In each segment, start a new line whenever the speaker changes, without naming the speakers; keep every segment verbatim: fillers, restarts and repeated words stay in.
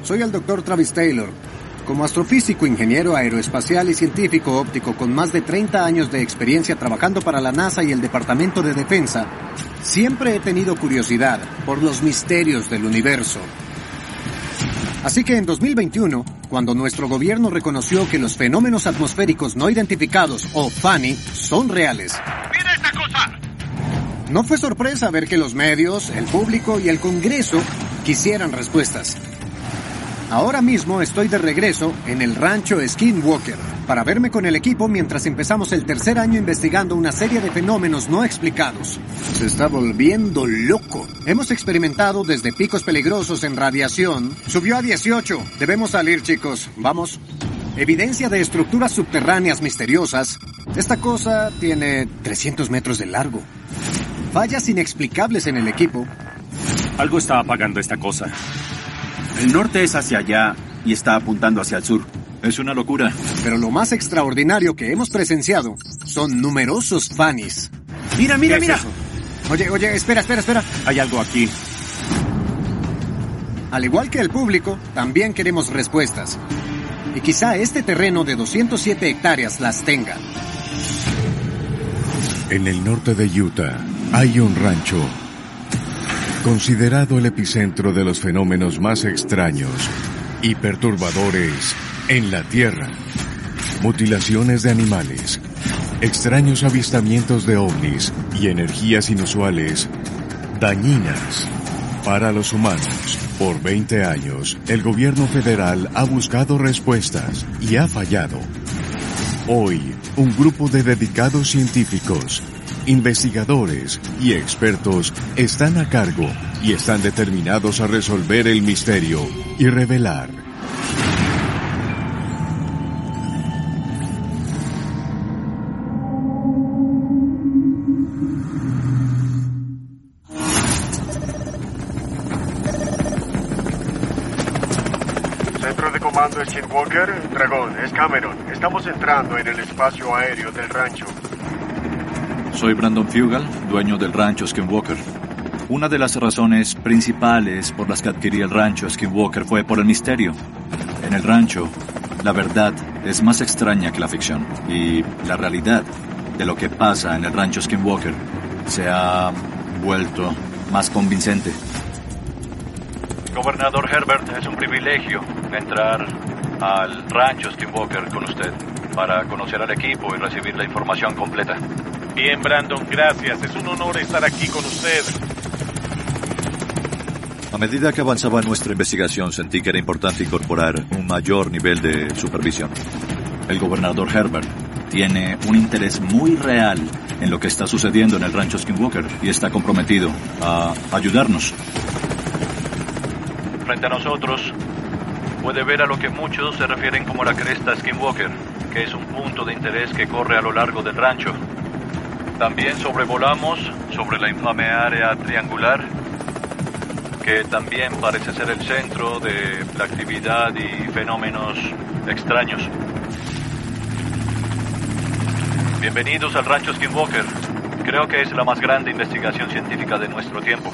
Soy el doctor Travis Taylor. Como astrofísico, ingeniero aeroespacial y científico óptico con más de treinta años de experiencia trabajando para la NASA y el Departamento de Defensa, siempre he tenido curiosidad por los misterios del universo. Así que en dos mil veintiuno, cuando nuestro gobierno reconoció que los fenómenos atmosféricos no identificados, o FANI, son reales,
¡mira esta cosa!
no fue sorpresa ver que los medios, el público y el Congreso quisieran respuestas. Ahora mismo estoy de regreso en el rancho Skinwalker para verme con el equipo mientras empezamos el tercer año investigando una serie de fenómenos no explicados. Se está volviendo loco. Hemos experimentado desde picos peligrosos en radiación. Subió a dieciocho. Debemos salir, chicos. Vamos. Evidencia de estructuras subterráneas misteriosas. Esta cosa tiene trescientos metros de largo. Fallas inexplicables en el equipo.
Algo está apagando esta cosa.
El norte es hacia allá y está apuntando hacia el sur.
Es una locura.
Pero lo más extraordinario que hemos presenciado son numerosos FANIs.
¡Mira, mira,
¿Qué
mira!
es eso?
Oye, oye, espera, espera, espera.
Hay algo aquí.
Al igual que el público, también queremos respuestas. Y quizá este terreno de doscientas siete hectáreas las tenga.
En el norte de Utah hay un rancho considerado el epicentro de los fenómenos más extraños y perturbadores en la Tierra. Mutilaciones de animales, extraños avistamientos de ovnis y energías inusuales dañinas para los humanos. Por veinte años, el gobierno federal ha buscado respuestas y ha fallado. Hoy, un grupo de dedicados científicos, investigadores y expertos están a cargo y están determinados a resolver el misterio y revelar.
Centro de comando Skinwalker, Dragón, es Cameron. Estamos entrando en el espacio aéreo del rancho.
Soy Brandon Fugal, dueño del rancho Skinwalker. Una de las razones principales por las que adquirí el rancho Skinwalker fue por el misterio. En el rancho, la verdad es más extraña que la ficción. Y la realidad de lo que pasa en el rancho Skinwalker se ha vuelto más convincente. Gobernador Herbert, es un privilegio entrar al rancho Skinwalker con usted para conocer al equipo y recibir la información completa.
Bien, Brandon, gracias. Es un honor estar aquí con usted.
A medida que avanzaba nuestra investigación, sentí que era importante incorporar un mayor nivel de supervisión. El gobernador Herbert tiene un interés muy real en lo que está sucediendo en el rancho Skinwalker y está comprometido a ayudarnos. Frente a nosotros, puede ver a lo que muchos se refieren como la cresta Skinwalker, que es un punto de interés que corre a lo largo del rancho. También sobrevolamos sobre la infame área triangular, que también parece ser el centro de la actividad y fenómenos extraños. Bienvenidos al rancho Skinwalker. Creo que es la más grande investigación científica de nuestro tiempo.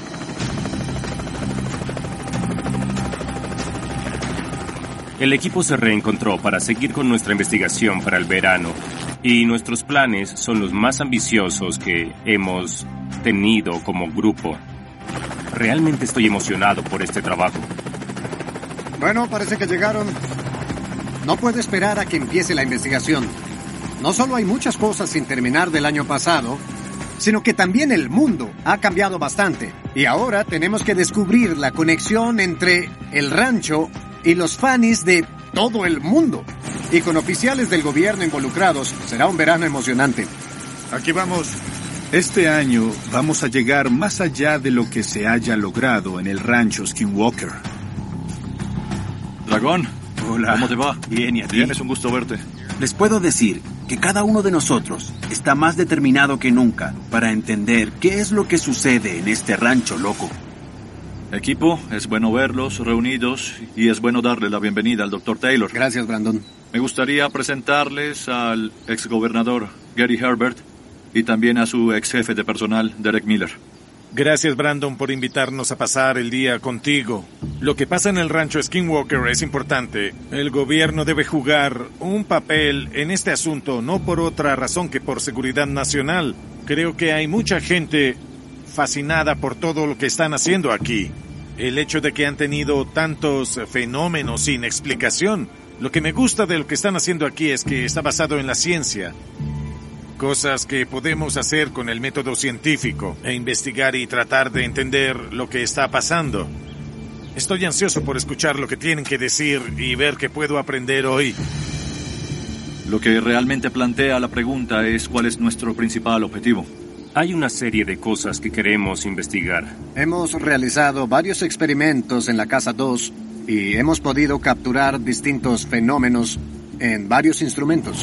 El equipo se reencontró para seguir con nuestra investigación para el verano. Y nuestros planes son los más ambiciosos que hemos tenido como grupo. Realmente estoy emocionado por este trabajo.
Bueno, parece que llegaron. No puedo esperar a que empiece la investigación. No solo hay muchas cosas sin terminar del año pasado, sino que también el mundo ha cambiado bastante. Y ahora tenemos que descubrir la conexión entre el rancho y los FANIs de todo el mundo. Y con oficiales del gobierno involucrados, será un verano emocionante.
Aquí vamos. Este año vamos a llegar más allá de lo que se haya logrado en el rancho Skinwalker.
Dragón,
Hola.
¿cómo te va?
Bien, ¿y a ti?
Bien, es un gusto verte.
Les puedo decir que cada uno de nosotros está más determinado que nunca para entender qué es lo que sucede en este rancho loco.
Equipo, es bueno verlos reunidos y es bueno darle la bienvenida al doctor Taylor.
Gracias, Brandon.
Me gustaría presentarles al exgobernador Gary Herbert y también a su ex jefe de personal, Derek Miller.
Gracias, Brandon, por invitarnos a pasar el día contigo. Lo que pasa en el rancho Skinwalker es importante. El gobierno debe jugar un papel en este asunto, no por otra razón que por seguridad nacional. Creo que hay mucha gente fascinada por todo lo que están haciendo aquí. El hecho de que han tenido tantos fenómenos sin explicación. Lo que me gusta de lo que están haciendo aquí es que está basado en la ciencia. Cosas que podemos hacer con el método científico e investigar y tratar de entender lo que está pasando. Estoy ansioso por escuchar lo que tienen que decir y ver qué puedo aprender hoy.
Lo que realmente plantea la pregunta es cuál es nuestro principal objetivo.
Hay una serie de cosas que queremos investigar.
Hemos realizado varios experimentos en la Casa dos y hemos podido capturar distintos fenómenos en varios instrumentos.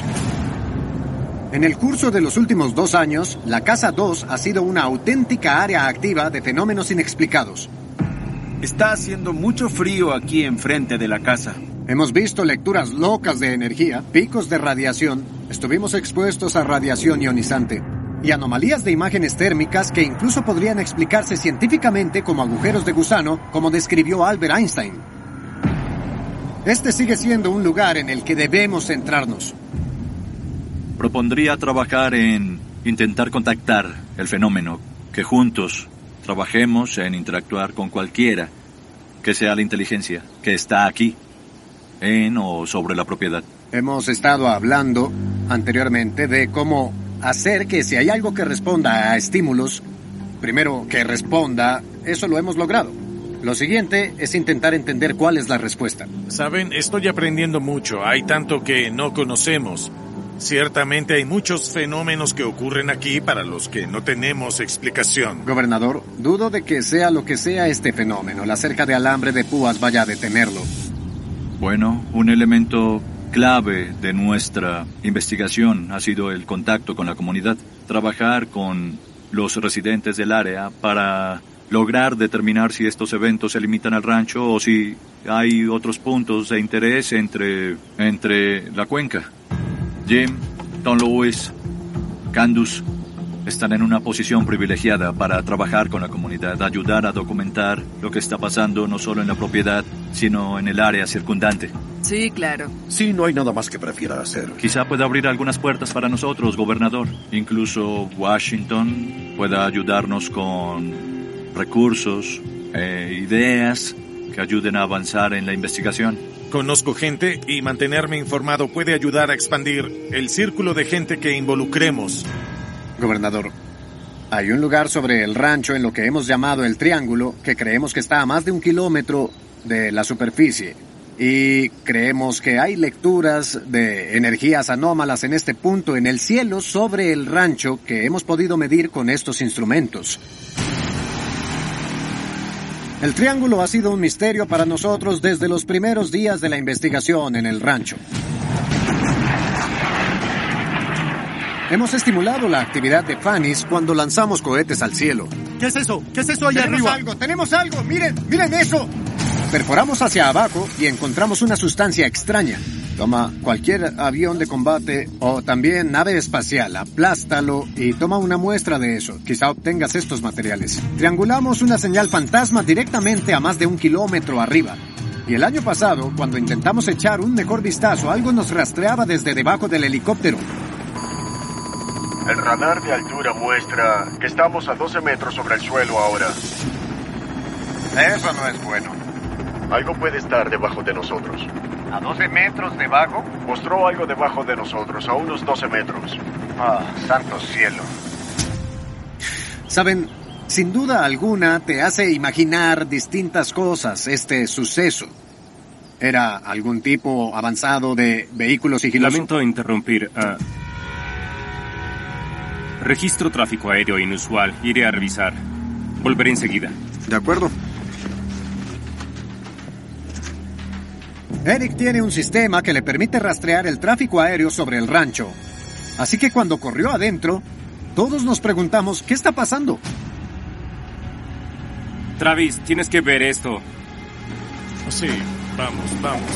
En el curso de los últimos dos años, la Casa dos ha sido una auténtica área activa de fenómenos inexplicados.
Está haciendo mucho frío aquí enfrente de la casa.
Hemos visto lecturas locas de energía, picos de radiación, estuvimos expuestos a radiación ionizante y anomalías de imágenes térmicas que incluso podrían explicarse científicamente como agujeros de gusano, como describió Albert Einstein. Este sigue siendo un lugar en el que debemos centrarnos.
Propondría trabajar en intentar contactar el fenómeno, que juntos trabajemos en interactuar con cualquiera que sea la inteligencia que está aquí, en o sobre la propiedad.
Hemos estado hablando anteriormente de cómo hacer que si hay algo que responda a estímulos, primero que responda, eso lo hemos logrado. Lo siguiente es intentar entender cuál es la respuesta.
Saben, estoy aprendiendo mucho. Hay tanto que no conocemos. Ciertamente hay muchos fenómenos que ocurren aquí para los que no tenemos explicación.
Gobernador, dudo de que sea lo que sea este fenómeno. La cerca de alambre de púas vaya a detenerlo.
Bueno, un elemento clave de nuestra investigación ha sido el contacto con la comunidad. Trabajar con los residentes del área para lograr determinar si estos eventos se limitan al rancho o si hay otros puntos de interés entre, entre la cuenca. Jim, Tom Lewis, Candace están en una posición privilegiada para trabajar con la comunidad, ayudar a documentar lo que está pasando no solo en la propiedad, sino en el área circundante.
Sí, claro.
Sí, no hay nada más que prefiera hacer.
Quizá pueda abrir algunas puertas para nosotros, gobernador. Incluso Washington pueda ayudarnos con recursos, eh, ideas que ayuden a avanzar en la investigación.
Conozco gente y mantenerme informado puede ayudar a expandir el círculo de gente que involucremos.
Gobernador, hay un lugar sobre el rancho en lo que hemos llamado el Triángulo que creemos que está a más de un kilómetro de la superficie. Y creemos que hay lecturas de energías anómalas en este punto en el cielo sobre el rancho que hemos podido medir con estos instrumentos. El Triángulo ha sido un misterio para nosotros desde los primeros días de la investigación en el rancho. Hemos estimulado la actividad de Fanny's cuando lanzamos cohetes al cielo.
¿Qué es eso? ¿Qué es eso allá
arriba? ¡Tenemos algo! ¡Tenemos algo! ¡Miren! ¡Miren eso! Perforamos hacia abajo y encontramos una sustancia extraña. Toma cualquier avión de combate o también nave espacial, aplástalo y toma una muestra de eso. Quizá obtengas estos materiales. Triangulamos una señal fantasma directamente a más de un kilómetro arriba. Y el año pasado, cuando intentamos echar un mejor vistazo, algo nos rastreaba desde debajo del helicóptero.
El radar de altura muestra que estamos a doce metros sobre el suelo ahora.
Eso no es bueno.
Algo puede estar debajo de nosotros.
¿A doce metros debajo?
Mostró algo debajo de nosotros, a unos doce metros.
Ah, santo cielo. Saben, sin duda alguna te hace imaginar distintas cosas este suceso. ¿Era algún tipo avanzado de vehículo sigiloso?
Lamento interrumpir. Uh, registro tráfico aéreo inusual. Iré a revisar. Volveré enseguida.
De acuerdo. Eric tiene un sistema que le permite rastrear el tráfico aéreo sobre el rancho. Así que cuando corrió adentro, todos nos preguntamos, ¿qué está pasando?
Travis, tienes que ver esto.
Sí, vamos, vamos.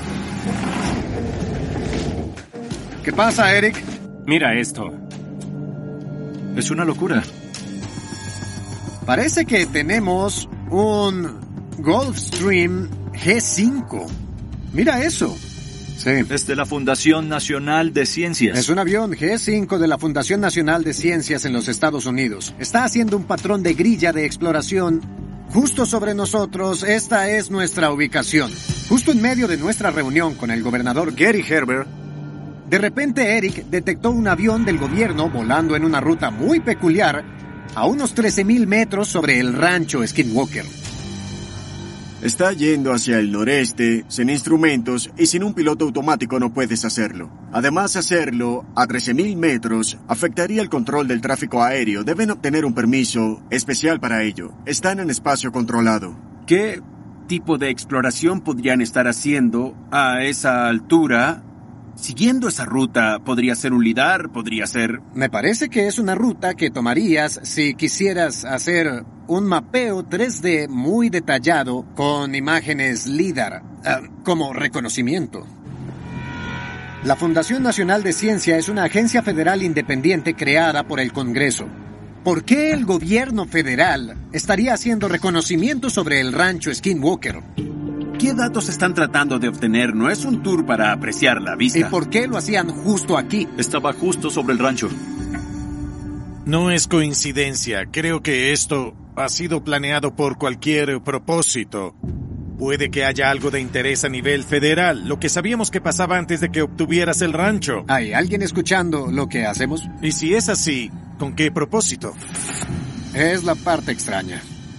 ¿Qué pasa, Eric?
Mira esto.
Es una locura.
Parece que tenemos un Gulfstream G cinco. Mira eso. Sí.
Es de la Fundación Nacional de Ciencias.
Es un avión G cinco de la Fundación Nacional de Ciencias en los Estados Unidos. Está haciendo un patrón de grilla de exploración justo sobre nosotros. Esta es nuestra ubicación. Justo en medio de nuestra reunión con el gobernador Gary Herbert, de repente Eric detectó un avión del gobierno volando en una ruta muy peculiar a unos trece mil metros sobre el rancho Skinwalker.
Está yendo hacia el noreste, sin instrumentos y sin un piloto automático no puedes hacerlo. Además, hacerlo a trece mil metros afectaría el control del tráfico aéreo. Deben obtener un permiso especial para ello. Están en espacio controlado.
¿Qué tipo de exploración podrían estar haciendo a esa altura? Siguiendo esa ruta, podría ser un lidar, podría ser...
Me parece que es una ruta que tomarías si quisieras hacer un mapeo tres D muy detallado con imágenes lidar, uh, como reconocimiento. La Fundación Nacional de Ciencia es una agencia federal independiente creada por el Congreso. ¿Por qué el gobierno federal estaría haciendo reconocimiento sobre el rancho Skinwalker?
¿Qué datos están tratando de obtener? No es un tour para apreciar la vista.
¿Y por qué lo hacían justo aquí?
Estaba justo sobre el rancho.
No es coincidencia. Creo que esto ha sido planeado por cualquier propósito. Puede que haya algo de interés a nivel federal, lo que sabíamos que pasaba antes de que obtuvieras el rancho.
¿Hay alguien escuchando lo que hacemos?
Y si es así, ¿con qué propósito?
Es la parte extraña.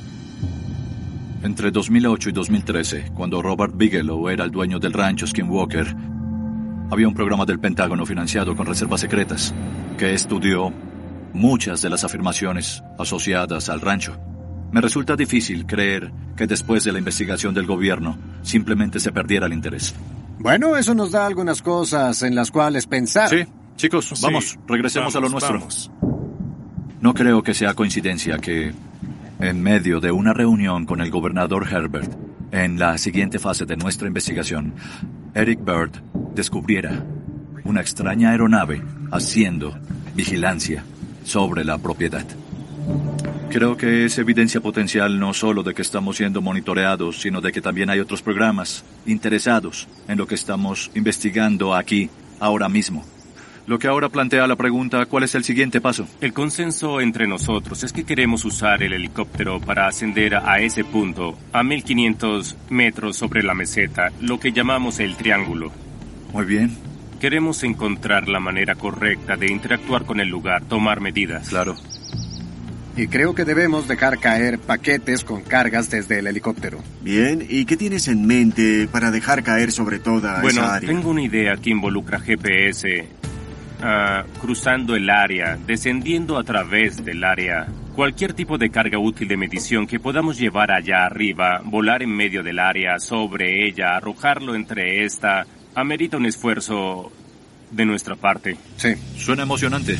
Entre dos mil ocho y dos mil trece, cuando Robert Bigelow era el dueño del rancho Skinwalker, había un programa del Pentágono financiado con reservas secretas que estudió muchas de las afirmaciones asociadas al rancho. Me resulta difícil creer que después de la investigación del gobierno simplemente se perdiera el interés.
Bueno, eso nos da algunas cosas en las cuales pensar.
Sí, chicos, sí, vamos, regresemos vamos, a lo nuestro. Vamos. No creo que sea coincidencia que, en medio de una reunión con el gobernador Herbert, en la siguiente fase de nuestra investigación, Eric Byrd descubriera una extraña aeronave haciendo vigilancia sobre la propiedad. Creo que es evidencia potencial no solo de que estamos siendo monitoreados, sino de que también hay otros programas interesados en lo que estamos investigando aquí, ahora mismo. Lo que ahora plantea la pregunta, ¿cuál es el siguiente paso?
El consenso entre nosotros es que queremos usar el helicóptero para ascender a ese punto, a mil quinientos metros sobre la meseta, lo que llamamos el triángulo.
Muy bien.
Queremos encontrar la manera correcta de interactuar con el lugar, tomar medidas.
Claro.
Y creo que debemos dejar caer paquetes con cargas desde el helicóptero.
Bien, ¿y qué tienes en mente para dejar caer sobre toda
bueno,
esa área?
Bueno, tengo una idea que involucra G P S... Uh, cruzando el área, descendiendo a través del área. Cualquier tipo de carga útil de medición que podamos llevar allá arriba, volar en medio del área, sobre ella, arrojarlo entre esta, amerita un esfuerzo de nuestra parte.
Sí.
Suena emocionante.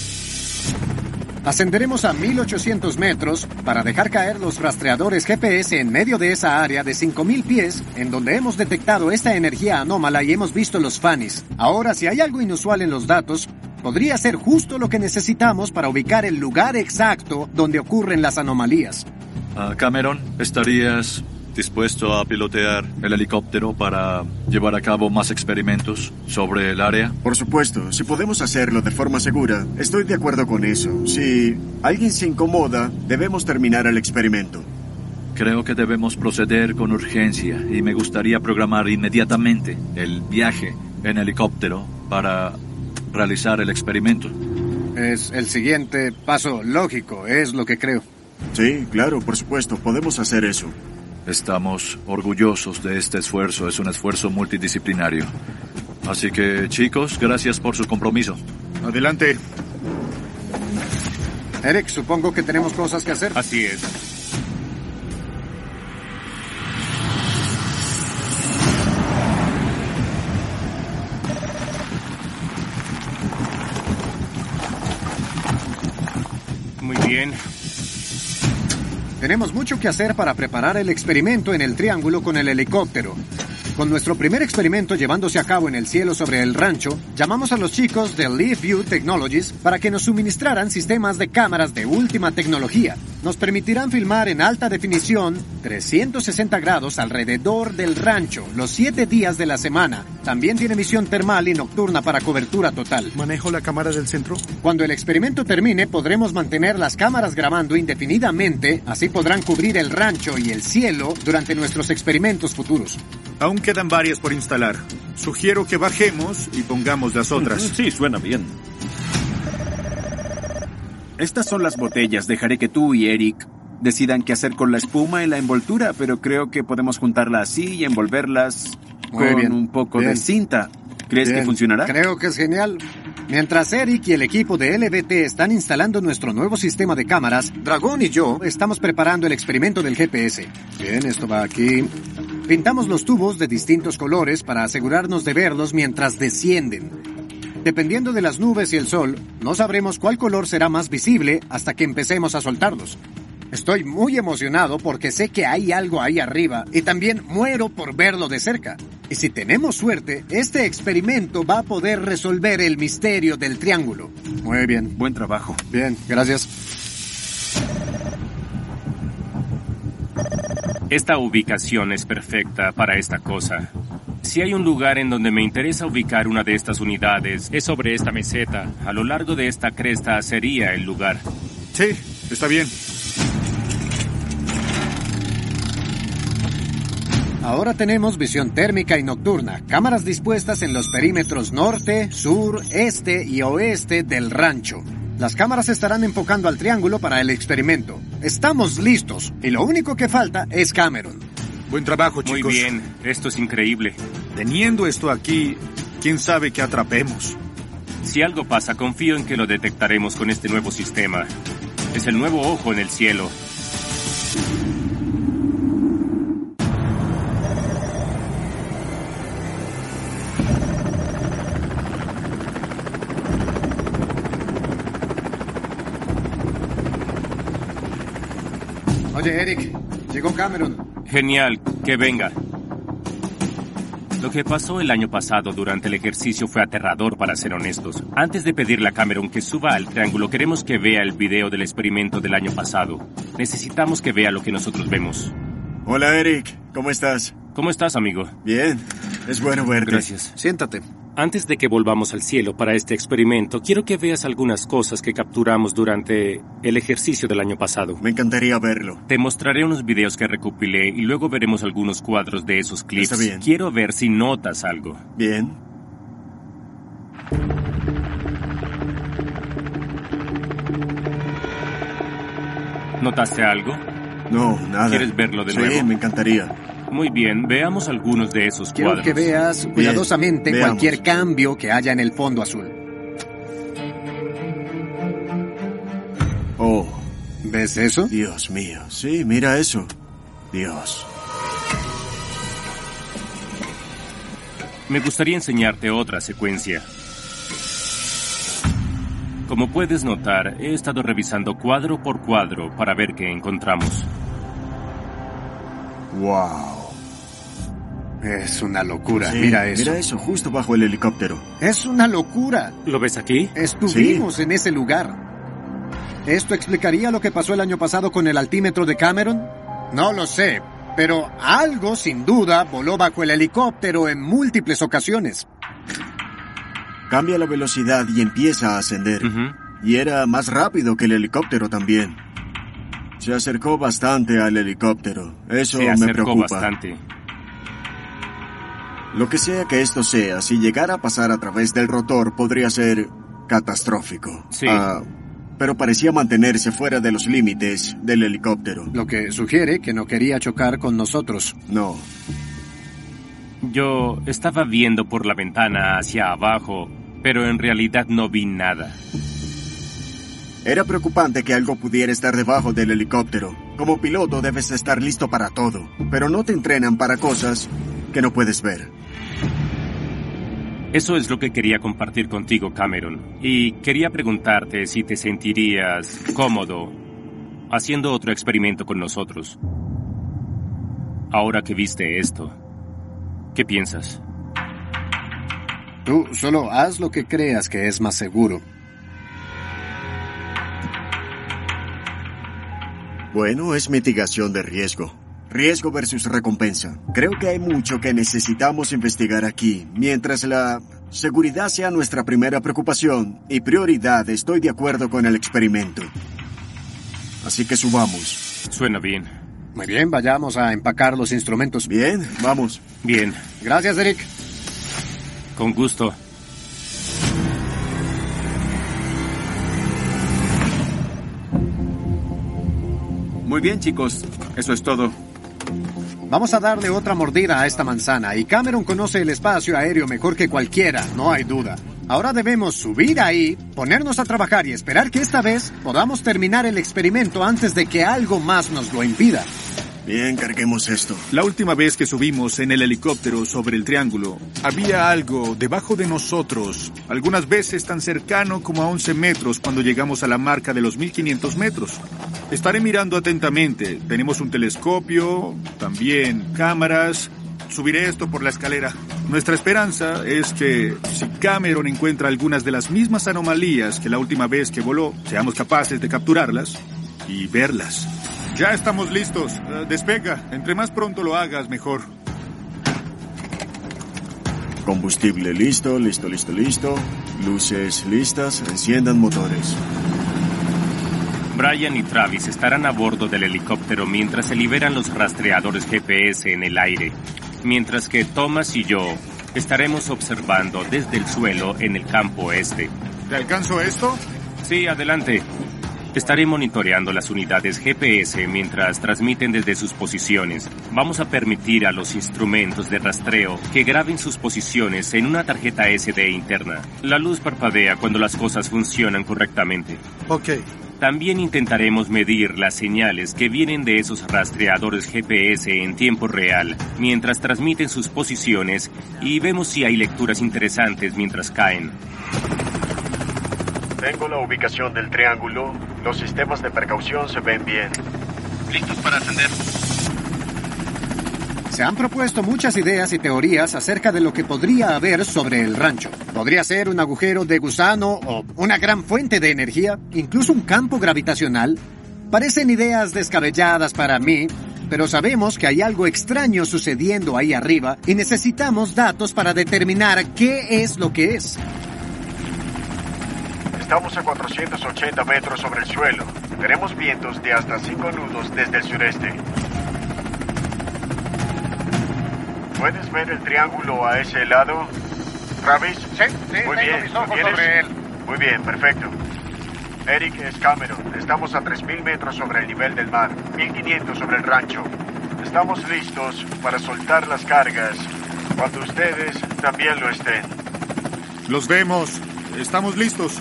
Ascenderemos a mil ochocientos metros para dejar caer los rastreadores G P S en medio de esa área de cinco mil pies, en donde hemos detectado esta energía anómala y hemos visto los FANIS. Ahora, si hay algo inusual en los datos, podría ser justo lo que necesitamos para ubicar el lugar exacto donde ocurren las anomalías.
Uh, Cameron, ¿estarías dispuesto a pilotear el helicóptero para llevar a cabo más experimentos sobre el área?
Por supuesto, si podemos hacerlo de forma segura, estoy de acuerdo con eso. Si alguien se incomoda, debemos terminar el experimento.
Creo que debemos proceder con urgencia y me gustaría programar inmediatamente el viaje en helicóptero para realizar el experimento.
Es el siguiente paso lógico, es lo que creo.
Sí, claro, por supuesto, podemos hacer eso.
Estamos orgullosos de este esfuerzo, es un esfuerzo multidisciplinario. Así que, chicos, gracias por su compromiso.
Adelante.
Eric, supongo que tenemos cosas que hacer.
Así es. Muy bien.
Tenemos mucho que hacer para preparar el experimento en el triángulo con el helicóptero. Con nuestro primer experimento llevándose a cabo en el cielo sobre el rancho, llamamos a los chicos de Leaf View Technologies para que nos suministraran sistemas de cámaras de última tecnología. nos permitirán filmar en alta definición trescientos sesenta grados alrededor del rancho los siete días de la semana. También tiene visión termal y nocturna para cobertura total.
¿Manejo la cámara del centro?
Cuando el experimento termine, podremos mantener las cámaras grabando indefinidamente. Así podrán cubrir el rancho y el cielo durante nuestros experimentos futuros.
Aún quedan varias por instalar. Sugiero que bajemos y pongamos las otras.
Sí, suena bien.
Estas son las botellas. Dejaré que tú y Eric decidan qué hacer con la espuma y la envoltura, pero creo que podemos juntarla así y envolverlas
Muy
con
bien.
un poco
Bien.
de cinta. ¿Crees
Bien.
que funcionará?
Creo que es genial. Mientras Eric y el equipo de L B T están instalando nuestro nuevo sistema de cámaras, Dragón y yo estamos preparando el experimento del G P S. Bien, esto va aquí. Pintamos los tubos de distintos colores para asegurarnos de verlos mientras descienden. Dependiendo de las nubes y el sol, no sabremos cuál color será más visible hasta que empecemos a soltarlos. Estoy muy emocionado porque sé que hay algo ahí arriba y también muero por verlo de cerca. Y si tenemos suerte, este experimento va a poder resolver el misterio del triángulo. Muy bien.
Buen trabajo.
Bien, gracias.
Esta ubicación es perfecta para esta cosa. Si hay un lugar en donde me interesa ubicar una de estas unidades, es sobre esta meseta. A lo largo de esta cresta sería el lugar.
Sí, está bien.
Ahora tenemos visión térmica y nocturna, cámaras dispuestas en los perímetros norte, sur, este y oeste del rancho. Las cámaras estarán enfocando al triángulo para el experimento. Estamos listos y lo único que falta es Cameron.
Buen trabajo, chicos.
Muy bien, esto es increíble.
Teniendo esto aquí, quién sabe qué atrapemos.
Si algo pasa, confío en que lo detectaremos con este nuevo sistema. Es el nuevo ojo en el cielo.
Oye, Eric, llegó Cameron.
Genial, que venga. Lo que pasó el año pasado durante el ejercicio fue aterrador, para ser honestos. Antes de pedirle a Cameron que suba al triángulo, queremos que vea el video del experimento del año pasado. Necesitamos que vea lo que nosotros vemos.
Hola, Eric. ¿Cómo estás?
¿Cómo estás, amigo?
Bien. Es bueno verte.
Gracias.
Siéntate.
Antes de que volvamos al cielo para este experimento, quiero que veas algunas cosas que capturamos durante el ejercicio del año pasado.
Me encantaría verlo.
Te mostraré unos videos que recopilé y luego veremos algunos cuadros de esos clips.
Está bien.
Quiero ver si notas algo.
Bien.
¿Notaste algo?
No, nada.
¿Quieres verlo de
sí,
nuevo?
Sí, me encantaría.
Muy bien, veamos algunos de esos
Quiero
cuadros.
que veas cuidadosamente
Bien,
cualquier
veamos.
cambio que haya en el fondo azul.
Oh,
¿Ves eso?
Dios mío. Sí, mira eso. Dios.
Me gustaría enseñarte otra secuencia. Como puedes notar, he estado revisando cuadro por cuadro para ver qué encontramos.
Wow.
Es una locura.
Sí,
mira eso.
Mira eso, justo bajo el helicóptero.
Es una locura.
¿Lo ves aquí?
Estuvimos en ese lugar. ¿Esto explicaría lo que pasó el año pasado con el altímetro de Cameron? No lo sé, pero algo sin duda voló bajo el helicóptero en múltiples ocasiones.
Cambia la velocidad y empieza a ascender.
Ujú.
Y era más rápido que el helicóptero también. Se acercó bastante al helicóptero. Eso
Se
me
acercó
preocupa.
bastante.
Lo que sea que esto sea, si llegara a pasar a través del rotor, podría ser catastrófico.
Sí.
Ah, pero parecía mantenerse fuera de los límites del helicóptero.
Lo que sugiere que no quería chocar con nosotros.
No.
Yo estaba viendo por la ventana hacia abajo, pero en realidad no vi nada.
Era preocupante que algo pudiera estar debajo del helicóptero. Como piloto debes estar listo para todo, pero no te entrenan para cosas que no puedes ver.
Eso es lo que quería compartir contigo, Cameron. Y quería preguntarte si te sentirías cómodo haciendo otro experimento con nosotros. Ahora que viste esto, ¿qué piensas?
Tú solo haz lo que creas que es más seguro.
Bueno, es mitigación de riesgo. Riesgo versus recompensa. Creo que hay mucho que necesitamos investigar aquí. Mientras la seguridad sea nuestra primera preocupación y prioridad, estoy de acuerdo con el experimento. Así que subamos.
Suena bien.
Muy bien, vayamos a empacar los instrumentos.
Bien, vamos.
Bien.
Gracias, Eric.
Con gusto.
Muy bien, chicos. Eso es todo.
Vamos a darle otra mordida a esta manzana, y Cameron conoce el espacio aéreo mejor que cualquiera, no hay duda. Ahora debemos subir ahí, ponernos a trabajar y esperar que esta vez podamos terminar el experimento antes de que algo más nos lo impida.
Bien, carguemos esto.
La última vez que subimos en el helicóptero sobre el triángulo, había algo debajo de nosotros, algunas veces tan cercano como a once metros cuando llegamos a la marca de los mil quinientos metros. Estaré mirando atentamente. Tenemos un telescopio, también cámaras. Subiré esto por la escalera. Nuestra esperanza es que, si Cameron encuentra algunas de las mismas anomalías que la última vez que voló, seamos capaces de capturarlas y verlas. Ya estamos listos. Uh, despega. Entre más pronto lo hagas, mejor.
Combustible listo, listo, listo, listo. Luces listas, enciendan motores.
Brian y Travis estarán a bordo del helicóptero mientras se liberan los rastreadores G P S en el aire, mientras que Thomas y yo estaremos observando desde el suelo en el campo este.
¿Te alcanzo esto?
Sí, adelante. Estaré monitoreando las unidades G P S mientras transmiten desde sus posiciones. Vamos a permitir a los instrumentos de rastreo que graben sus posiciones en una tarjeta S D interna. La luz parpadea cuando las cosas funcionan correctamente.
Ok.
También intentaremos medir las señales que vienen de esos rastreadores G P S en tiempo real mientras transmiten sus posiciones y vemos si hay lecturas interesantes mientras caen.
Tengo la ubicación del triángulo. Los sistemas de precaución se ven bien.
Listos para ascender.
Se han propuesto muchas ideas y teorías acerca de lo que podría haber sobre el rancho. Podría ser un agujero de gusano o una gran fuente de energía, incluso un campo gravitacional. Parecen ideas descabelladas para mí, pero sabemos que hay algo extraño sucediendo ahí arriba y necesitamos datos para determinar qué es lo que es.
Estamos a cuatrocientos ochenta metros sobre el suelo. Tenemos vientos de hasta cinco nudos desde el sureste. ¿Puedes ver el triángulo a ese lado, Travis?
Sí, sí,
Muy
tengo
bien.
mis ojos
¿Lo tienes?
sobre él.
Muy bien, perfecto. Eric, es Cameron. Estamos a tres mil metros sobre el nivel del mar, mil quinientos sobre el rancho. Estamos listos para soltar las cargas cuando ustedes también lo estén.
Los vemos. Estamos listos.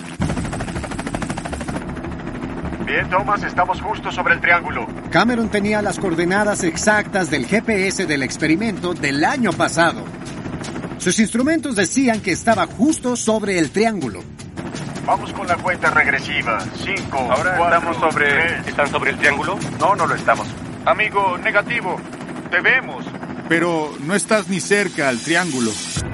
Bien, Thomas, estamos justo sobre el triángulo.
Cameron tenía las coordenadas exactas del G P S del experimento del año pasado. Sus instrumentos decían que estaba justo sobre el triángulo.
Vamos con la cuenta regresiva. Cinco,
Ahora
cuatro,
estamos sobre...
tres.
¿Están sobre el triángulo? No, no lo estamos. Amigo, negativo. Te vemos.
Pero no estás ni cerca al triángulo.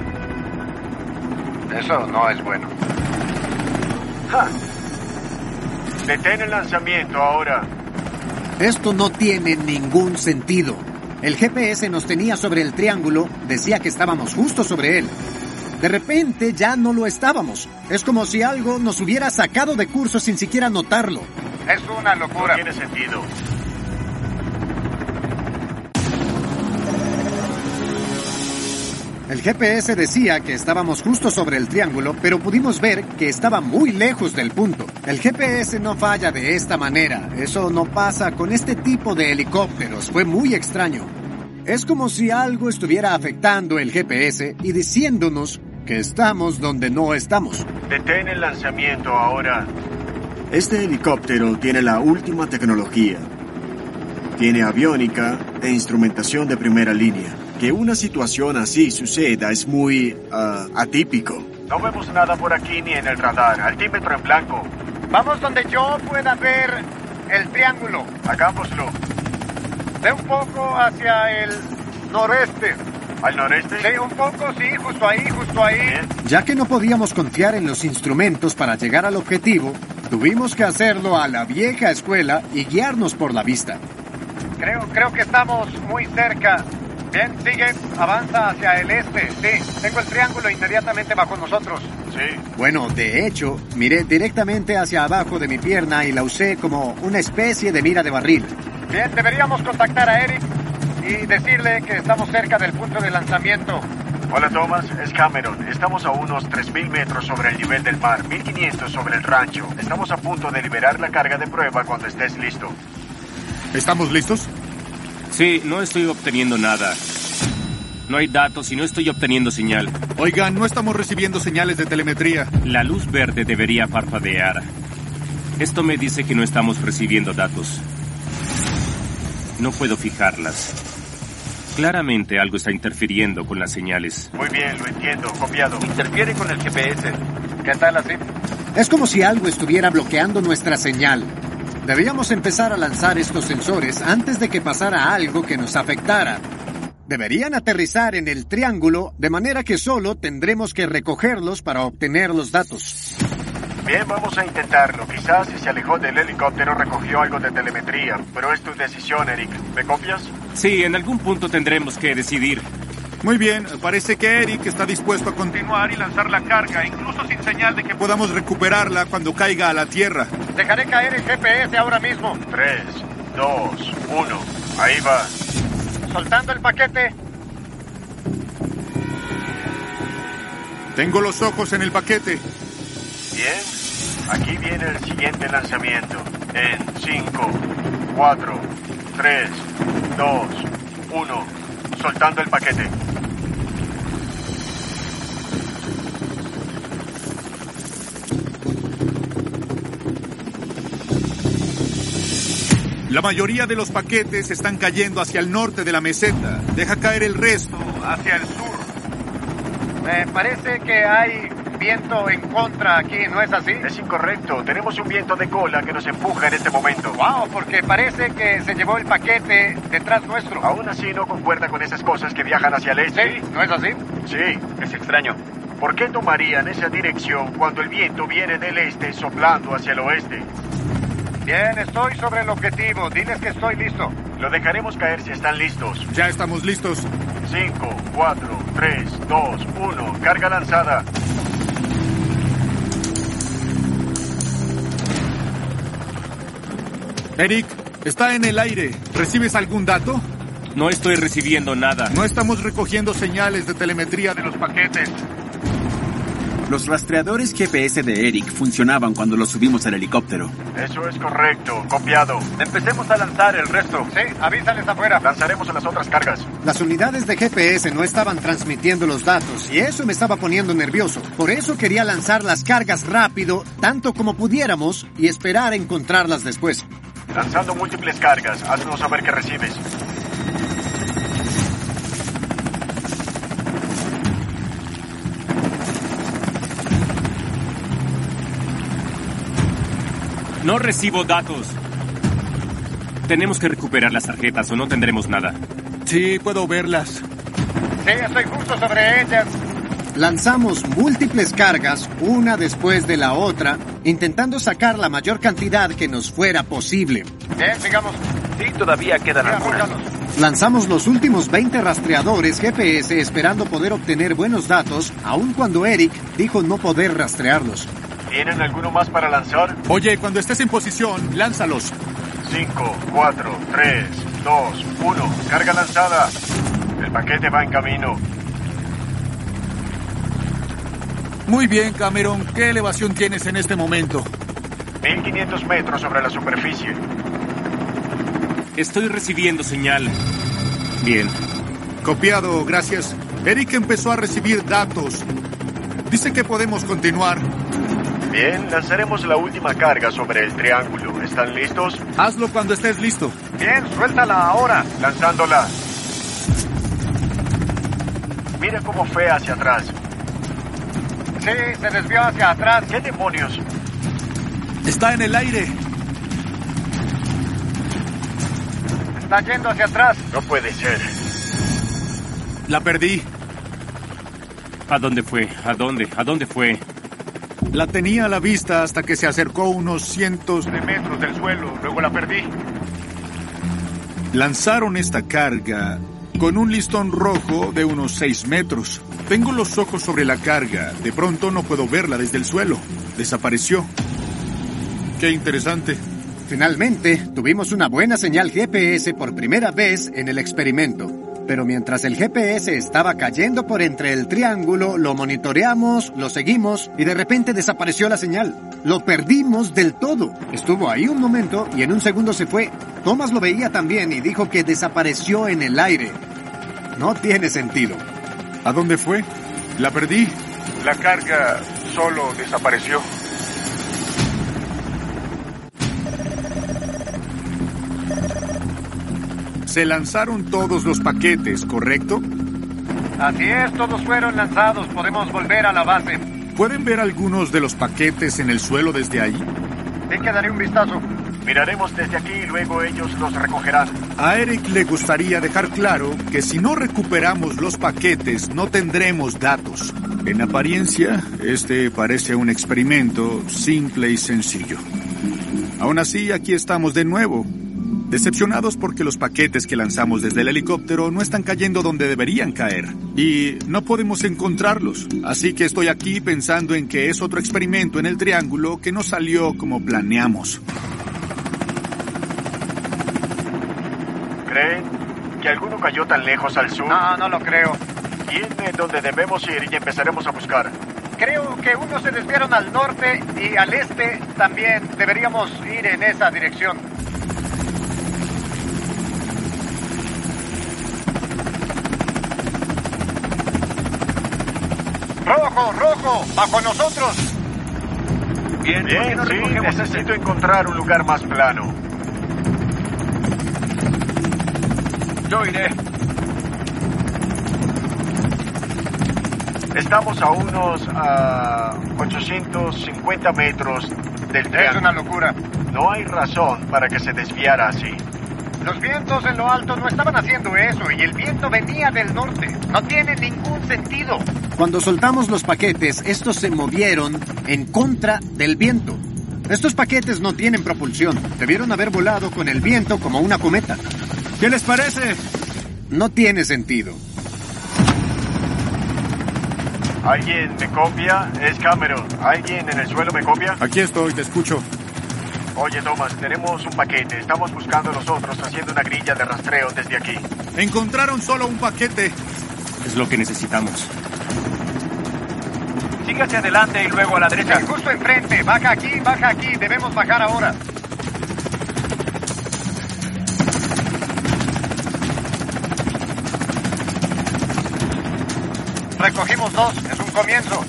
Eso no es bueno.
¡Ja! Detén el lanzamiento ahora.
Esto no tiene ningún sentido. El G P S nos tenía sobre el triángulo, decía que estábamos justo sobre él. De repente ya no lo estábamos. Es como si algo nos hubiera sacado de curso sin siquiera notarlo.
Es una locura.
No tiene sentido.
El G P S decía que estábamos justo sobre el triángulo, pero pudimos ver que estaba muy lejos del punto. El G P S no falla de esta manera. Eso no pasa con este tipo de helicópteros. Fue muy extraño. Es como si algo estuviera afectando el G P S y diciéndonos que estamos donde no estamos.
Detén el lanzamiento ahora. Este helicóptero tiene la última tecnología. Tiene aviónica e instrumentación de primera línea. Que una situación así suceda es muy uh, atípico. No vemos nada por aquí ni en el radar. Altímetro en blanco.
Vamos donde yo pueda ver el triángulo.
Hagámoslo.
De un poco hacia el noreste.
¿Al noreste?
Sí, un poco, sí, justo ahí, justo ahí.
Bien.
Ya que no podíamos confiar en los instrumentos para llegar al objetivo, Tuvimos que hacerlo a la vieja escuela y guiarnos por la vista.
Creo, creo que estamos muy cerca. Bien, sigue, avanza hacia el este. Sí, tengo el triángulo inmediatamente bajo nosotros.
Sí.
Bueno, de hecho, miré directamente hacia abajo de mi pierna y la usé como una especie de mira de barril.
Bien, deberíamos contactar a Eric y decirle que estamos cerca del punto de lanzamiento.
Hola Thomas, es Cameron. Estamos a unos tres mil metros sobre el nivel del mar, mil quinientos sobre el rancho. Estamos a punto de liberar la carga de prueba cuando estés listo.
¿Estamos listos?
Sí, no estoy obteniendo nada. No hay datos y no estoy obteniendo señal.
Oigan, no estamos recibiendo señales de telemetría.
La luz verde debería parpadear. Esto me dice que no estamos recibiendo datos. No puedo fijarlas. Claramente algo está interfiriendo con las señales.
Muy bien, lo entiendo, copiado.
Interfiere con el G P S.
¿Qué tal así?
Es como si algo estuviera bloqueando nuestra señal. Debíamos empezar a lanzar estos sensores antes de que pasara algo que nos afectara. Deberían aterrizar en el triángulo, de manera que solo tendremos que recogerlos para obtener los datos.
Bien, vamos a intentarlo. Quizás si se alejó del helicóptero recogió algo de telemetría, pero es tu decisión, Eric. ¿Me copias?
Sí, en algún punto tendremos que decidir.
Muy bien, parece que Eric está dispuesto a continuar y lanzar la carga, incluso sin señal de que podamos recuperarla cuando caiga a la tierra.
Dejaré caer el G P S ahora mismo.
Tres, dos, uno. Ahí va.
Soltando el paquete.
Tengo los ojos en el paquete.
Bien, aquí viene el siguiente lanzamiento. En cinco, cuatro, tres, dos, uno. Soltando el paquete.
La mayoría de los paquetes están cayendo hacia el norte de la meseta. Deja caer el resto hacia el sur.
Me parece que hay viento en contra aquí, ¿no es así?
Es incorrecto. Tenemos un viento de cola que nos empuja en este momento.
Wow, porque parece que se llevó el paquete detrás nuestro.
Aún así no concuerda con esas cosas que viajan hacia el este.
Sí, ¿no es así?
Sí, es extraño. ¿Por qué tomarían esa dirección cuando el viento viene del este soplando hacia el oeste?
Bien, estoy sobre el objetivo. Diles que estoy listo.
Lo dejaremos caer si están listos.
Ya estamos listos.
Cinco, cuatro, tres, dos, uno. Carga lanzada.
Eric, está en el aire. ¿Recibes algún dato?
No estoy recibiendo nada.
No estamos recogiendo señales de telemetría de los paquetes.
Los rastreadores G P S de Eric funcionaban cuando los subimos al helicóptero.
Eso es correcto, copiado.
Empecemos a lanzar el resto.
Sí, avísales afuera.
Lanzaremos a las otras cargas.
Las unidades de G P S no estaban transmitiendo los datos y eso me estaba poniendo nervioso. Por eso quería lanzar las cargas rápido, tanto como pudiéramos, y esperar a encontrarlas después.
Lanzando múltiples cargas, haznos saber qué recibes.
No recibo datos. Tenemos que recuperar las tarjetas o no tendremos nada.
Sí, puedo verlas.
Sí, estoy justo sobre ellas.
Lanzamos múltiples cargas, una después de la otra, intentando sacar la mayor cantidad que nos fuera posible.
Bien, sigamos.
Sí, todavía quedan
Sí,
algunas.
apúntanos.
Lanzamos los últimos veinte rastreadores G P S esperando poder obtener buenos datos, aun cuando Eric dijo no poder rastrearlos.
¿Tienen alguno más para lanzar?
Oye, cuando estés en posición, lánzalos.
Cinco, cuatro, tres, dos, uno. Carga lanzada. El paquete va en camino.
Muy bien, Cameron. ¿Qué elevación tienes en este momento?
mil quinientos metros sobre la superficie.
Estoy recibiendo señal. Bien.
Copiado, gracias. Eric empezó a recibir datos. Dice que podemos continuar.
Bien, lanzaremos la última carga sobre el triángulo. ¿Están listos?
Hazlo cuando estés listo.
Bien, suéltala ahora.
Lanzándola. Mira cómo fue hacia atrás.
Sí, se desvió hacia atrás.
¿Qué demonios?
Está en el aire.
Está yendo hacia atrás.
No puede ser.
La perdí.
¿A dónde fue? ¿A dónde? ¿A dónde fue?
La tenía a la vista hasta que se acercó unos cientos de metros del suelo, luego la perdí. Lanzaron esta carga con un listón rojo de unos seis metros. Tengo los ojos sobre la carga. De pronto no puedo verla desde el suelo. Desapareció. Qué interesante.
Finalmente, tuvimos una buena señal G P S por primera vez en el experimento. Pero mientras el G P S estaba cayendo por entre el triángulo, lo monitoreamos, lo seguimos y de repente desapareció la señal. Lo perdimos del todo. Estuvo ahí un momento y en un segundo se fue. Thomas lo veía también y dijo que desapareció en el aire. No tiene sentido.
¿A dónde fue? La perdí.
La carga solo desapareció.
Se lanzaron todos los paquetes, ¿correcto?
Así es, todos fueron lanzados. Podemos volver a la base.
¿Pueden ver algunos de los paquetes en el suelo desde ahí?
Sí, que daré un vistazo.
Miraremos desde aquí y luego ellos los recogerán.
A Eric le gustaría dejar claro que si no recuperamos los paquetes, no tendremos datos. En apariencia, este parece un experimento simple y sencillo. Aún así, aquí estamos de nuevo. Decepcionados porque los paquetes que lanzamos desde el helicóptero no están cayendo donde deberían caer. Y no podemos encontrarlos. Así que estoy aquí pensando en que es otro experimento en el triángulo que no salió como planeamos.
¿Creen que alguno cayó tan lejos al sur?
No, no lo creo.
Dime dónde debemos ir y empezaremos a buscar.
Creo que unos se desviaron al norte y al este también. Deberíamos ir en esa dirección. ¡Rojo, rojo! ¡Bajo nosotros!
Bien, Bien no sí, necesito este? encontrar un lugar más plano.
Yo iré.
Estamos a unos uh, ochocientos cincuenta metros del triángulo.
Es una locura.
No hay razón para que se desviara así.
Los vientos en lo alto no estaban haciendo eso y el viento venía del norte. No tiene ningún sentido.
Cuando soltamos los paquetes, estos se movieron en contra del viento. Estos paquetes no tienen propulsión. Debieron haber volado con el viento como una cometa.
¿Qué les parece?
No tiene sentido.
¿Alguien me copia? Es Cameron. ¿Alguien en el suelo me copia?
Aquí estoy, te escucho.
Oye, Thomas, tenemos un paquete. Estamos buscando nosotros, haciendo una grilla de rastreo desde aquí.
Encontraron solo un paquete.
Es lo que necesitamos.
Sigue hacia adelante y luego a la derecha. Sí, justo enfrente. Baja aquí, baja aquí. Debemos bajar ahora. Recogimos dos. Es un comienzo.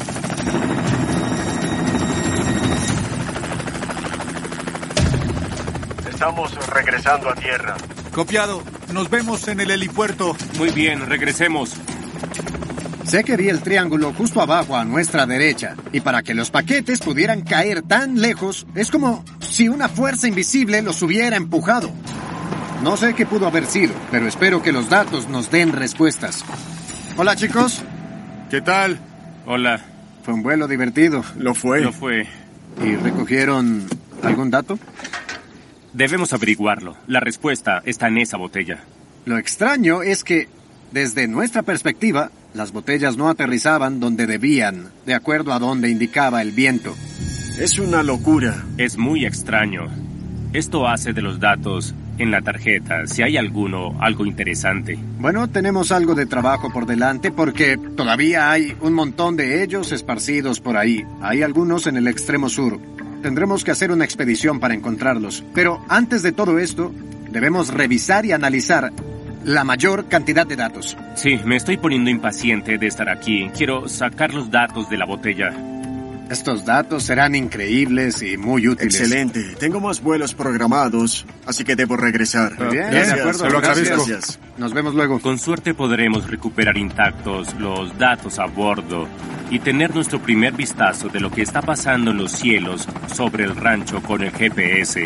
Estamos regresando a tierra.
Copiado. Nos vemos en el helipuerto.
Muy bien, regresemos.
Sé que vi el triángulo justo abajo a nuestra derecha, y para que los paquetes pudieran caer tan lejos, es como si una fuerza invisible los hubiera empujado. No sé qué pudo haber sido, pero espero que los datos nos den respuestas. Hola, chicos.
¿Qué tal?
Hola.
Fue un vuelo divertido.
Lo fue.
Lo fue.
¿Y recogieron algún dato?
Debemos averiguarlo. La respuesta está en esa botella.
Lo extraño es que, desde nuestra perspectiva, las botellas no aterrizaban donde debían, de acuerdo a donde indicaba el viento.
Es una locura.
Es muy extraño. Esto hace de los datos en la tarjeta, si hay alguno, algo interesante.
Bueno, tenemos algo de trabajo por delante porque todavía hay un montón de ellos esparcidos por ahí. Hay algunos en el extremo sur. Tendremos que hacer una expedición para encontrarlos. Pero antes de todo esto, debemos revisar y analizar la mayor cantidad de datos.
Sí, me estoy poniendo impaciente de estar aquí. Quiero sacar los datos de la botella.
Estos datos serán increíbles y muy útiles.
Excelente. Tengo más vuelos programados, así que debo regresar.
Muy bien,
gracias.
de acuerdo.
Te lo agradezco.
Gracias.
Nos vemos luego.
Con suerte podremos recuperar intactos los datos a bordo y tener nuestro primer vistazo de lo que está pasando en los cielos sobre el rancho con el G P S.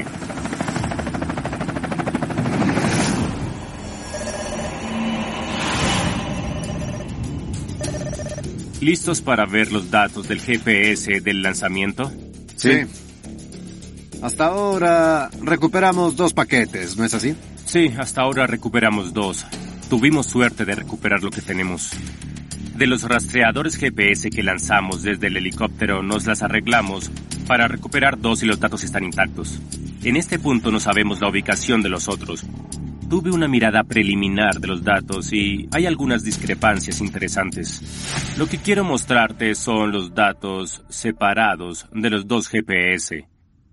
¿Listos para ver los datos del G P S del lanzamiento?
Sí. Hasta ahora recuperamos dos paquetes, ¿no es así?
Sí, hasta ahora recuperamos dos. Tuvimos suerte de recuperar lo que tenemos. De los rastreadores G P S que lanzamos desde el helicóptero, nos las arreglamos para recuperar dos y los datos están intactos. En este punto no sabemos la ubicación de los otros. Tuve una mirada preliminar de los datos y hay algunas discrepancias interesantes. Lo que quiero mostrarte son los datos separados de los dos G P S.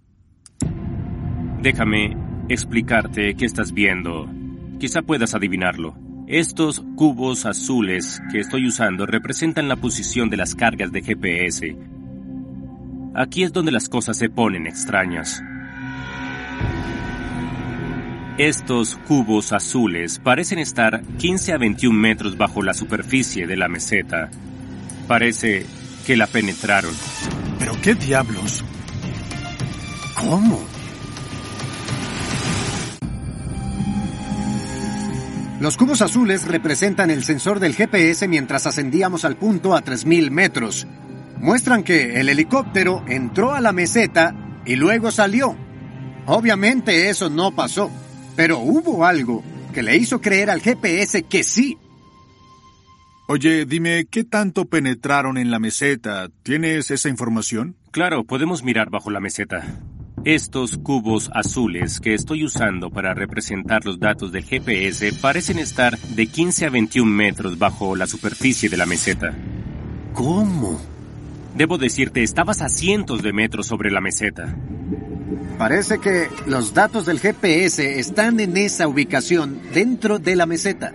Déjame explicarte qué estás viendo. Quizá puedas adivinarlo. Estos cubos azules que estoy usando representan la posición de las cargas de G P S. Aquí es donde las cosas se ponen extrañas. Estos cubos azules parecen estar quince a veintiún metros bajo la superficie de la meseta. Parece que la penetraron.
¿Pero qué diablos?
¿Cómo? Los cubos azules representan el sensor del G P S mientras ascendíamos al punto a tres mil metros. Muestran que el helicóptero entró a la meseta y luego salió. Obviamente eso no pasó, pero hubo algo que le hizo creer al G P S que sí.
Oye, dime, ¿qué tanto penetraron en la meseta? ¿Tienes esa información?
Claro, podemos mirar bajo la meseta. Estos cubos azules que estoy usando para representar los datos del G P S parecen estar de quince a veintiún metros bajo la superficie de la meseta.
¿Cómo?
Debo decirte, estabas a cientos de metros sobre la meseta.
Parece que los datos del G P S están en esa ubicación dentro de la meseta.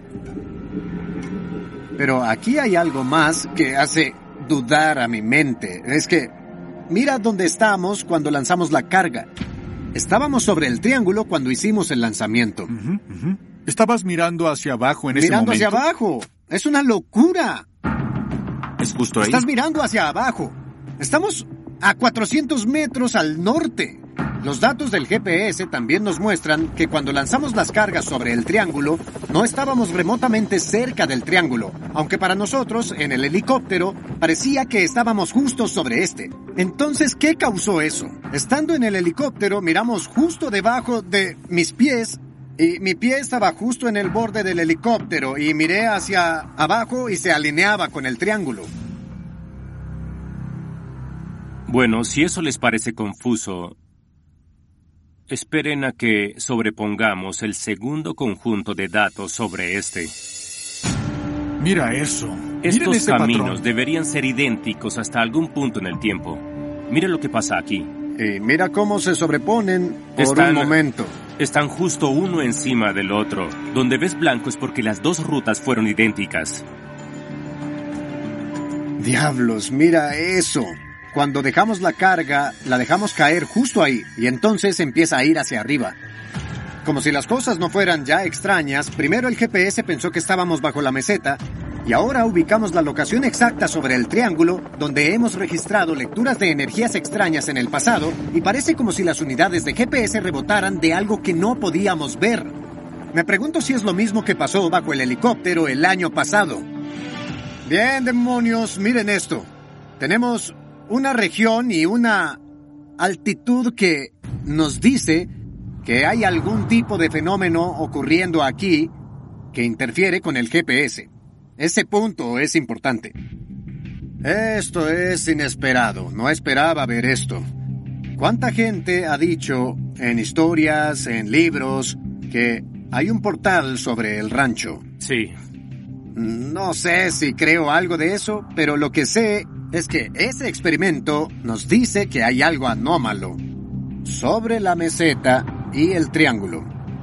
Pero aquí hay algo más que hace dudar a mi mente. Es que mira dónde estábamos cuando lanzamos la carga. Estábamos sobre el triángulo cuando hicimos el lanzamiento.
Uh-huh, uh-huh. ¿Estabas mirando hacia abajo en ese
momento? Mirando hacia abajo. Es una locura.
Es justo ahí.
Estás mirando hacia abajo. Estamos a cuatrocientos metros al norte. Los datos del G P S también nos muestran que cuando lanzamos las cargas sobre el triángulo, no estábamos remotamente cerca del triángulo, aunque para nosotros, en el helicóptero, parecía que estábamos justo sobre este. Entonces, ¿qué causó eso? Estando en el helicóptero, miramos justo debajo de mis pies, y mi pie estaba justo en el borde del helicóptero, y miré hacia abajo y se alineaba con el triángulo.
Bueno, si eso les parece confuso, esperen a que sobrepongamos el segundo conjunto de datos sobre este.
Mira eso.
Estos
ese
caminos
patrón.
Deberían ser idénticos hasta algún punto en el tiempo. Mira lo que pasa aquí.
Y mira cómo se sobreponen por
están,
un momento.
Están justo uno encima del otro. Donde ves blanco es porque las dos rutas fueron idénticas.
Diablos, mira eso. Cuando dejamos la carga, la dejamos caer justo ahí, y entonces empieza a ir hacia arriba. Como si las cosas no fueran ya extrañas, primero el G P S pensó que estábamos bajo la meseta, y ahora ubicamos la locación exacta sobre el triángulo, donde hemos registrado lecturas de energías extrañas en el pasado, y parece como si las unidades de G P S rebotaran de algo que no podíamos ver. Me pregunto si es lo mismo que pasó bajo el helicóptero el año pasado. Bien, demonios, miren esto. Tenemos una región y una altitud que nos dice que hay algún tipo de fenómeno ocurriendo aquí que interfiere con el G P S. Ese punto es importante. Esto es inesperado. No esperaba ver esto. ¿Cuánta gente ha dicho en historias, en libros, que hay un portal sobre el rancho?
Sí.
No sé si creo algo de eso, pero lo que sé es que ese experimento nos dice que hay algo anómalo sobre la meseta y el triángulo.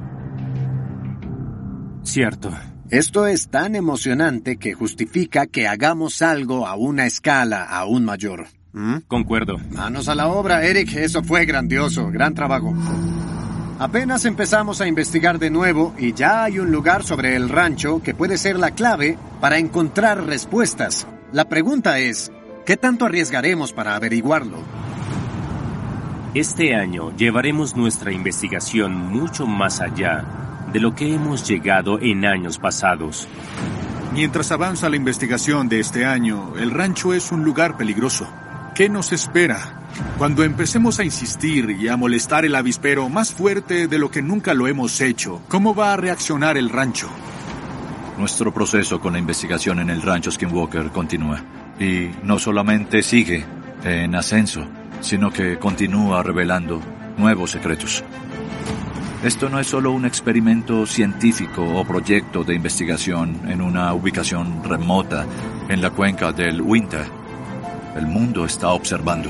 Cierto.
Esto es tan emocionante que justifica que hagamos algo a una escala aún mayor. ¿Mm?
Concuerdo.
Manos a la obra, Eric. Eso fue grandioso. Gran trabajo. Apenas empezamos a investigar de nuevo y ya hay un lugar sobre el rancho que puede ser la clave para encontrar respuestas. La pregunta es, ¿qué tanto arriesgaremos para averiguarlo?
Este año llevaremos nuestra investigación mucho más allá de lo que hemos llegado en años pasados.
Mientras avanza la investigación de este año, el rancho es un lugar peligroso. ¿Qué nos espera cuando empecemos a insistir y a molestar el avispero más fuerte de lo que nunca lo hemos hecho? ¿Cómo va a reaccionar el rancho?
Nuestro proceso con la investigación en el rancho Skinwalker continúa. Y no solamente sigue en ascenso, sino que continúa revelando nuevos secretos. Esto no es solo un experimento científico o proyecto de investigación en una ubicación remota en la cuenca del Uinta. El mundo está observando.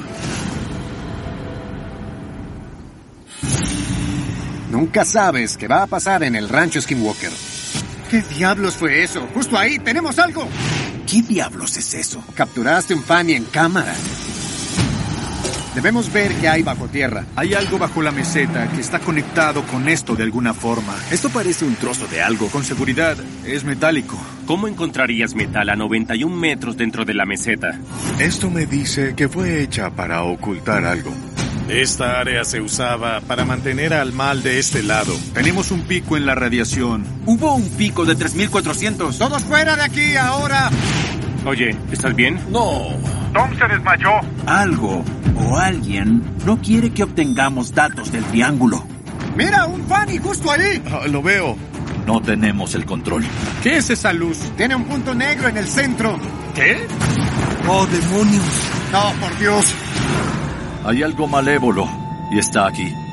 Nunca sabes qué va a pasar en el rancho Skinwalker. ¿Qué diablos fue eso? ¡Justo ahí! ¡Tenemos algo!
¿Qué diablos es eso?
Capturaste un Fanny en cámara. Debemos ver qué hay bajo tierra.
Hay algo bajo la meseta que está conectado con esto de alguna forma.
Esto parece un trozo de algo.
Con seguridad, es metálico.
¿Cómo encontrarías metal a noventa y un metros dentro de la meseta?
Esto me dice que fue hecha para ocultar algo.
Esta área se usaba para mantener al mal de este lado.
Tenemos un pico en la radiación.
Hubo un pico de tres mil cuatrocientos.
¡Todos fuera de aquí ahora!
Oye, ¿estás bien?
No.
Tom se desmayó.
Algo o alguien no quiere que obtengamos datos del triángulo.
¡Mira, un Fanny justo ahí!
Ah, lo veo.
No tenemos el control.
¿Qué es esa luz?
Tiene un punto negro en el centro.
¿Qué?
¡Oh, demonios!
¡No, por Dios!
Hay algo malévolo y está aquí.